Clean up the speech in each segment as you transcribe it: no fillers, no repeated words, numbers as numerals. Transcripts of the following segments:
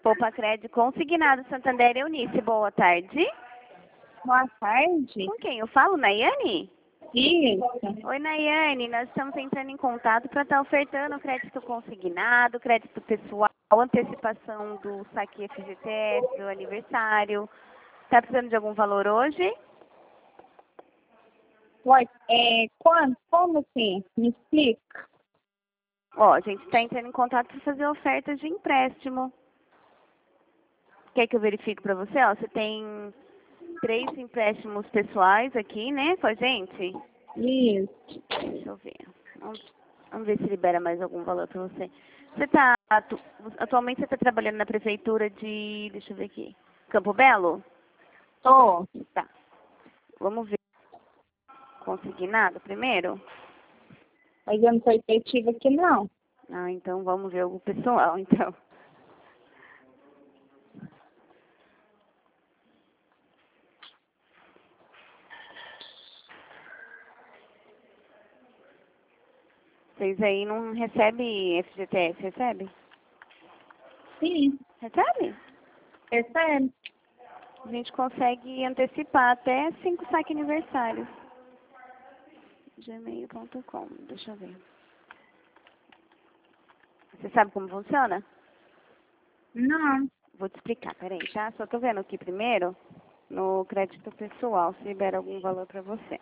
Poupa Crédito Consignado Santander Eunice, boa tarde. Boa tarde. Com quem eu falo, Nayane? Isso. Oi, Nayane, nós estamos entrando em contato para estar ofertando crédito consignado, crédito pessoal, antecipação do saque FGTS, do aniversário. Está precisando de algum valor hoje? Oi, quanto? Como assim? Me explica. Ó, a gente está entrando em contato para fazer ofertas de empréstimo. Quer que eu verifique para você? Ó, você tem 3 empréstimos pessoais aqui, né, com a gente? Isso. Deixa eu ver. Vamos ver se libera mais algum valor para você. Atualmente você está trabalhando na prefeitura de, deixa eu ver aqui, Campo Belo? Tô. Tá. Vamos ver. Consignado primeiro? Mas eu não sou efetiva aqui, não. Ah, então vamos ver o pessoal, então. Vocês aí não recebem FGTS, recebe? Sim. Recebe? Recebe. A gente consegue antecipar até 5 saques aniversários. gmail.com, deixa eu ver. Você sabe como funciona? Não. Vou te explicar, peraí, tá? Só tô vendo aqui primeiro, no crédito pessoal, se libera algum valor pra você.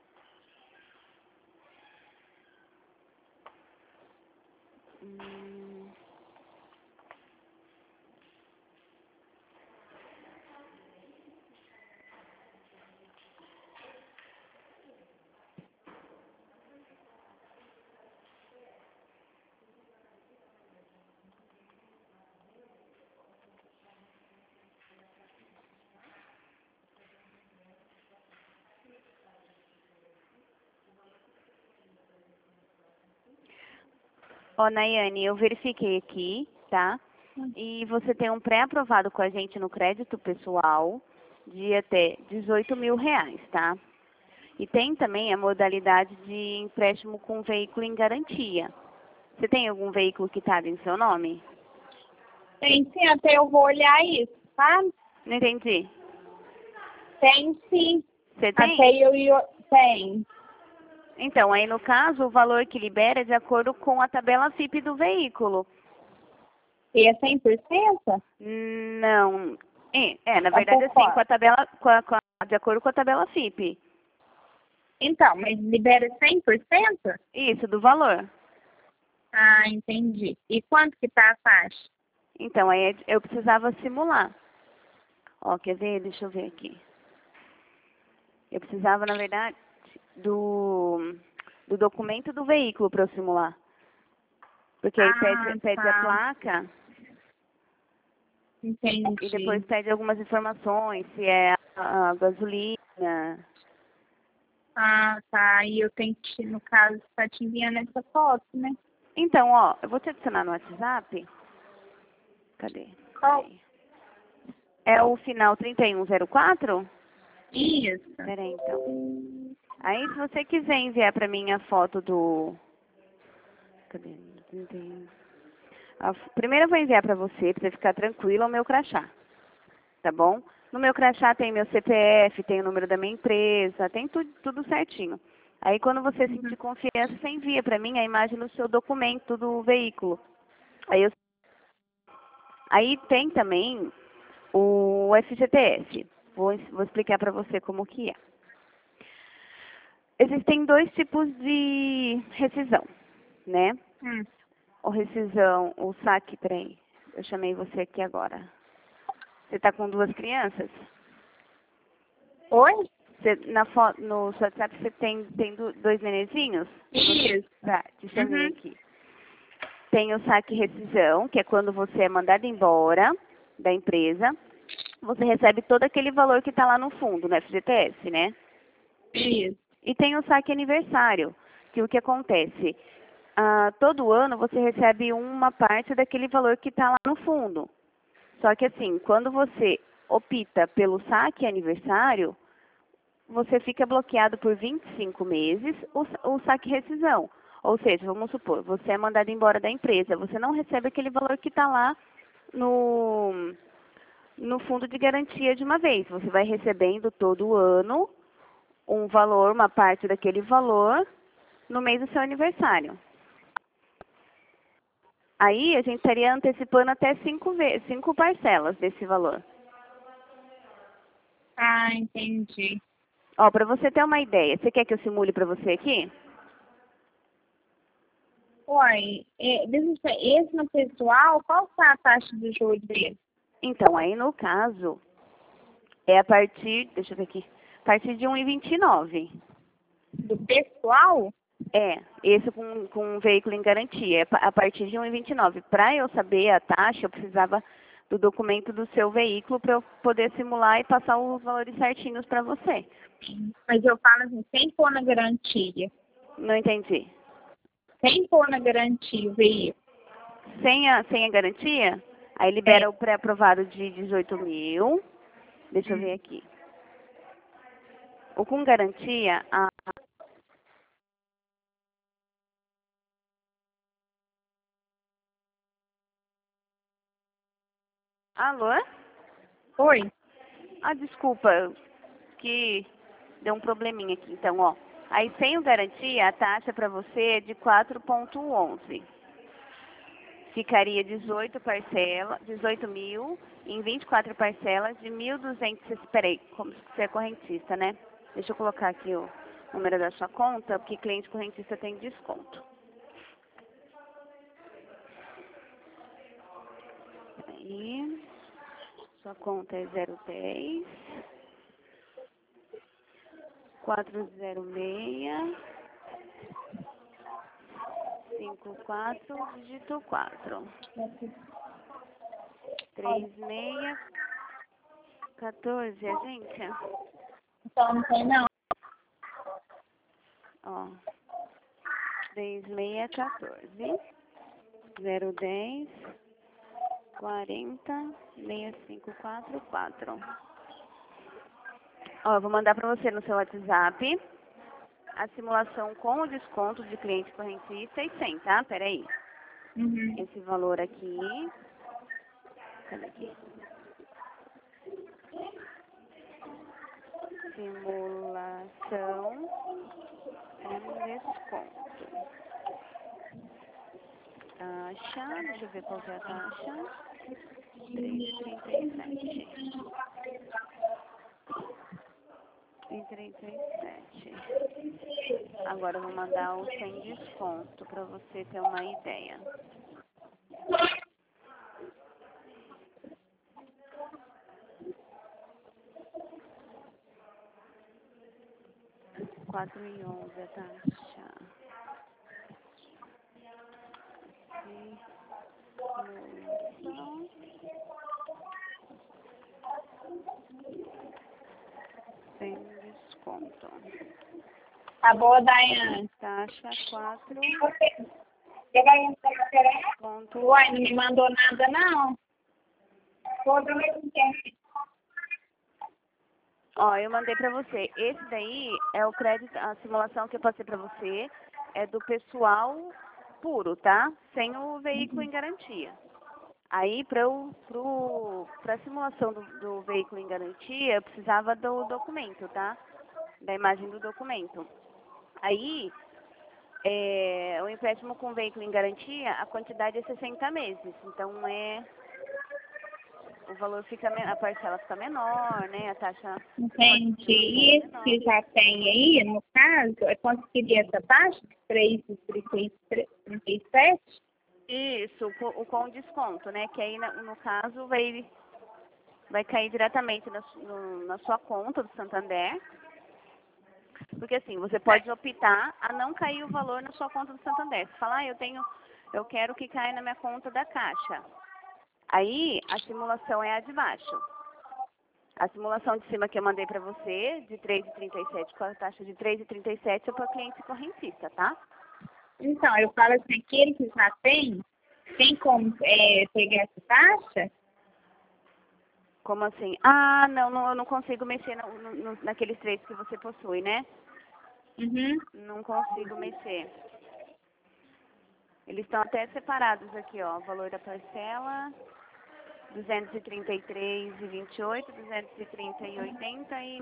Ó, Nayane, eu verifiquei aqui, tá? E você tem um pré-aprovado com a gente no crédito pessoal de até 18 mil reais, tá? E tem também a modalidade de empréstimo com veículo em garantia. Você tem algum veículo que está em seu nome? Tem sim, até eu vou olhar isso, tá? Não entendi. Tem sim. Você tem? Até tem. Então, aí no caso, o valor que libera é de acordo com a tabela FIP do veículo. E é 100%? Não. Na verdade, assim, com a tabela, de acordo com a tabela FIP. Então, mas libera 100%? Isso, do valor. Ah, entendi. E quanto que tá a taxa? Então, aí eu precisava simular. Ó, quer ver? Deixa eu ver aqui. Eu precisava, na verdade, do documento do veículo para eu simular. Porque aí pede a Tá. placa Entendi. e depois pede algumas informações, se é a gasolina. Ah, tá. E eu tenho que, no caso, estar te enviando essa foto, né? Então, ó, eu vou te adicionar no WhatsApp. Cadê? Qual? Peraí. É o final 3104? Isso. Peraí, então. Aí, se você quiser enviar para mim a foto do... Cadê? 31. Primeiro eu vou enviar para você ficar tranquilo, o meu crachá. Tá bom? No meu crachá tem meu CPF, tem o número da minha empresa, tem tudo certinho. Aí, quando você sentir confiança, você envia para mim a imagem do seu documento do veículo. Aí tem também o FGTS. Vou explicar para você como que é. Existem 2 tipos de rescisão, né? O rescisão, o saque, peraí, eu chamei você aqui agora. Você está com 2 crianças? Oi? No seu WhatsApp você tem 2 nenezinhos? Isso. Tá, te chamei aqui. Tem o saque rescisão, que é quando você é mandado embora da empresa. Você recebe todo aquele valor que está lá no fundo, no FGTS, né? Isso. E tem o saque aniversário, que o que acontece? Todo ano você recebe uma parte daquele valor que está lá no fundo. Só que assim, quando você opta pelo saque aniversário, você fica bloqueado por 25 meses o saque rescisão. Ou seja, vamos supor, você é mandado embora da empresa, você não recebe aquele valor que está lá no, no fundo de garantia de uma vez. Você vai recebendo todo ano um valor, uma parte daquele valor, no mês do seu aniversário. Aí a gente estaria antecipando até 5 parcelas desse valor. Ah, entendi. Ó, para você ter uma ideia, você quer que eu simule para você aqui? Uai, deixa eu ver, esse no pessoal, qual que é a taxa de juros dele? Então, aí no caso, é a partir, deixa eu ver aqui, a partir de 1,29. Do pessoal? Esse com um veículo em garantia, a partir de 1,29. Para eu saber a taxa, eu precisava do documento do seu veículo para eu poder simular e passar os valores certinhos para você. Mas eu falo assim, sem pôr na garantia. Não entendi. Sem pôr na garantia o veículo. Sem a garantia, aí libera o pré-aprovado de 18 mil. Deixa eu ver aqui. O com garantia, alô? Oi? Ah, desculpa, que deu um probleminha aqui. Então, ó, aí sem o garantia, a taxa para você é de 4,11. Ficaria 18 mil em 24 parcelas de 1.200. Espera aí, como você é correntista, né? Deixa eu colocar aqui o número da sua conta, porque cliente correntista tem desconto. Aí, sua conta é 010 406 54, dígito 4. 3614, agência? Então não tem não. Ó, 3614 010 40 6544. Ó, eu vou mandar para você no seu WhatsApp a simulação com o desconto de cliente correntista e sem, tá? Peraí. Uhum. Esse valor aqui. Cadê aqui? Simulação com desconto. Taxa, deixa eu ver qual que é a taxa. 3,37. 3,37. Agora eu vou mandar o sem desconto para você ter uma ideia. R$ 4,11 a taxa. Simulação. Sem desconto. Tá boa, Daiane. Taxa 4. Ponto. Uai, não me mandou nada não. Todo mesmo tempo. Ó, eu mandei pra você. Esse daí é o crédito, a simulação que eu passei pra você é do pessoal puro, tá? Sem o veículo em garantia. Aí, pra simulação do veículo em garantia, eu precisava do documento, tá? Da imagem do documento. Aí, o empréstimo com veículo em garantia, a quantidade é 60 meses. Então, o valor fica, a parcela fica menor, né? A taxa Entendi. E esse que já tem aí, no caso, é quanto seria essa taxa? 3,37? Isso, com desconto, né? Que aí, no caso, vai cair diretamente na sua conta do Santander. Porque assim, você pode optar a não cair o valor na sua conta do Santander. Você fala, eu quero que caia na minha conta da Caixa. Aí, a simulação é a de baixo. A simulação de cima que eu mandei para você, de 3,37, com a taxa de 3,37 é para cliente correntista, tá? Então, eu falo assim, aquele que já tem como pegar essa taxa? Como assim? Ah, não, eu não consigo mexer naqueles três que você possui, né? Uhum. Não consigo mexer. Eles estão até separados aqui, ó. O valor da parcela. 233,28, 230,80 e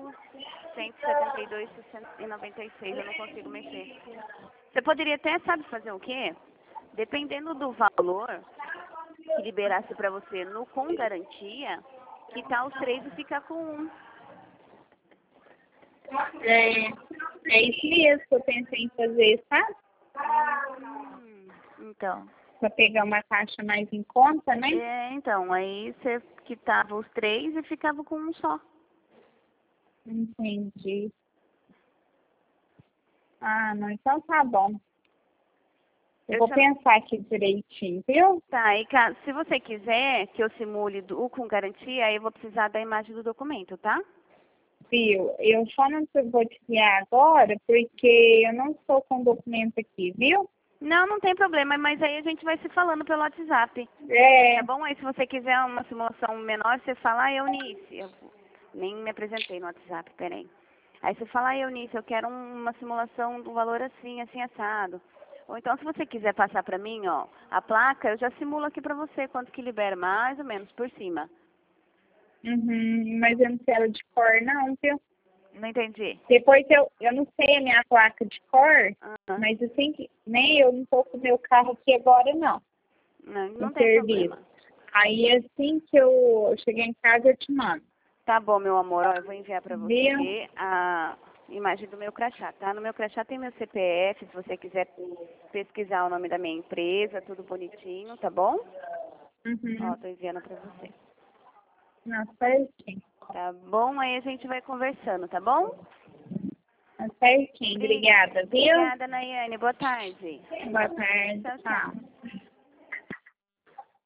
1.172,96. Eu não consigo mexer. Você poderia até, sabe fazer o quê? Dependendo do valor que liberasse para você no com garantia, que tal os 3 e ficar com 1? É isso mesmo que eu pensei em fazer, sabe? Então. Pra pegar uma taxa mais em conta, né? Então, aí você quitava os 3 e ficava com 1 só. Entendi. Ah, não, então tá bom. Eu vou pensar aqui direitinho, viu? Tá, e se você quiser que eu simule o com garantia, aí eu vou precisar da imagem do documento, tá? Viu? Eu só não vou te enviar agora porque eu não estou com o documento aqui, viu? Não, não tem problema, mas aí a gente vai se falando pelo WhatsApp. É. Tá bom? Aí se você quiser uma simulação menor, você fala, Eunice. Eu nem me apresentei no WhatsApp, peraí. Aí você fala, Eunice, eu quero uma simulação do valor assim, assim, assado. Ou então, se você quiser passar pra mim, ó, a placa, eu já simulo aqui pra você quanto que libera, mais ou menos, por cima. Mas eu não quero de cor, não, viu? Não entendi. Depois eu não sei a minha placa de cor, Uhum. mas assim, nem eu não tô com o meu carro aqui agora, não. Não tem problema. Aí assim que eu chegar em casa eu te mando. Tá bom, meu amor, ó, eu vou enviar pra você Viu? a imagem do meu crachá, tá? No meu crachá tem meu CPF, se você quiser pesquisar o nome da minha empresa, tudo bonitinho, tá bom? Ó, tô enviando pra você. Não, certinho. Tá bom? Aí a gente vai conversando, tá bom? Certinho. Obrigada, viu? Obrigada, Nayane. Boa tarde. Boa tarde. Tchau, Tchau. tchau.